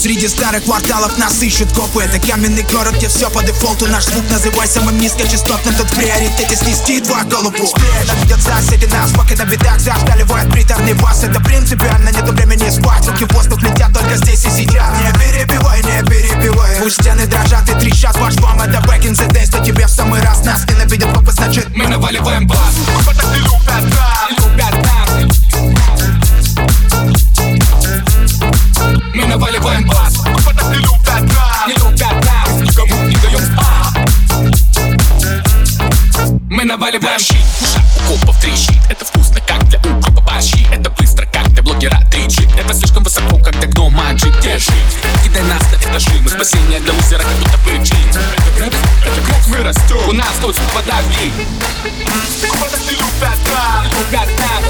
Среди старых кварталов нас ищут копы. Это каменный город, где все по дефолту. Наш звук называй самым низкочастотным. Тут в приоритете снести твою голову. Там видят соседи нас, пока на бедах зашкаливает приторный бас. Это принципиально, нету времени спать. Руки в воздух летят только здесь и сейчас. Не перебивай, не перебивай. Пусть стены дрожат и трещат. Ваш вам это back in the days. То тебе в самый раз нас ненавидят копы, значит мы наваливаем бас. Вот так не любят нас, любят нас. Мы наваливаем бас. Вот так не любят нас, не любят нас. Никому не даем спать. Мы наваливаем щит. Душа у копов трещит. Это вкусно, как для укропа борщи. Это быстро, как для блогера 3G. Это слишком высоко, как для гнома джип. Держи, кидай нас на этажи. Мы спасение для лузера, как будто прыгчи. Это как мы растем. У нас тут подавли. Вот так не любят нас, любят нас.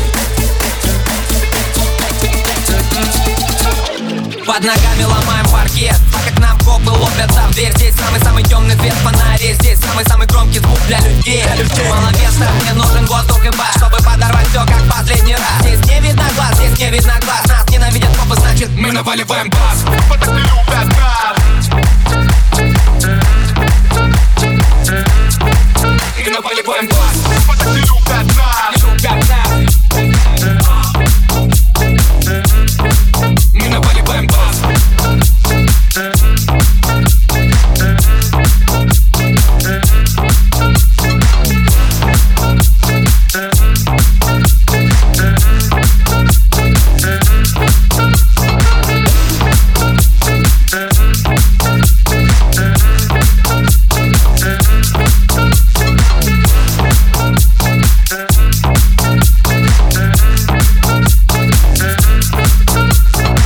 Под ногами ломаем паркет, как нам копы лопятся в дверь. Здесь самый-самый темный цвет фонарей. Здесь самый-самый громкий звук для людей. Мало места, мне нужен воздух и бас, чтобы подорвать все как последний раз. Здесь не видно глаз, здесь не видно глаз. Нас ненавидят копы, значит мы наваливаем бас. Вот так не любят нас. Мы наваливаем бас. Вот так не любят нас, любят нас. Мы наваливаем бас.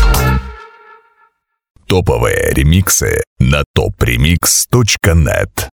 Топовые ремиксы на topremix.net.